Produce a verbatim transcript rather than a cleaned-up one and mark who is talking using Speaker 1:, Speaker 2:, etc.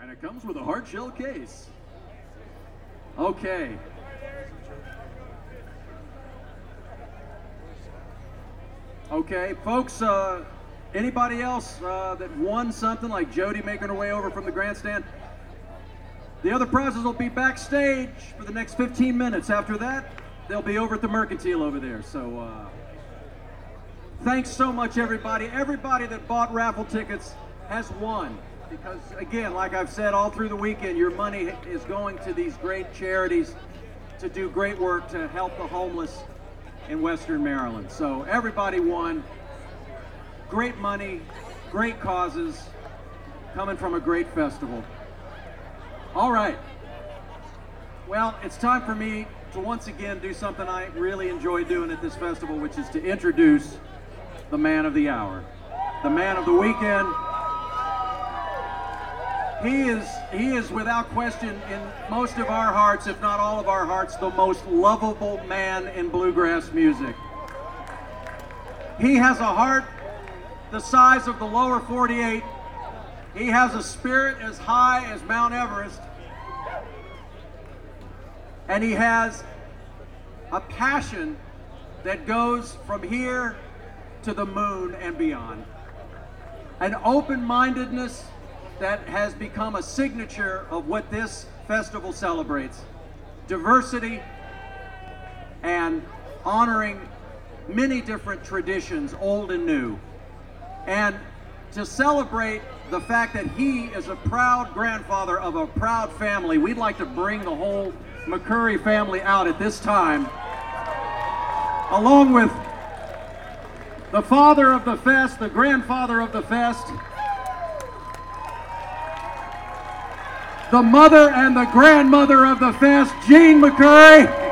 Speaker 1: And it comes with a hard shell case. Okay. Okay, folks, uh, anybody else uh, that won something like Jody making her way over from the grandstand? The other prizes will be backstage for the next fifteen minutes. After that, they'll be over at the Mercantile over there. So uh, thanks so much, everybody. Everybody that bought raffle tickets has won. Because, again, like I've said all through the weekend, your money is going to these great charities to do great work to help the homeless in Western Maryland. So everybody won. Great money, great causes, coming from a great festival. All right. Well, it's time for me to once again do something I really enjoy doing at this festival, which is to introduce the man of the hour, the man of the weekend. He is, he is without question in most of our hearts, if not all of our hearts, the most lovable man in bluegrass music. He has a heart the size of the lower forty-eight. He has a spirit as high as Mount Everest. And he has a passion that goes from here to the moon and beyond. An open-mindedness that has become a signature of what this festival celebrates. Diversity and honoring many different traditions, old and new. And to celebrate the fact that he is a proud grandfather of a proud family, we'd like to bring the whole McCurry family out at this time, along with the father of the fest, the grandfather of the fest, the mother and the grandmother of the fest, Jean McCurry.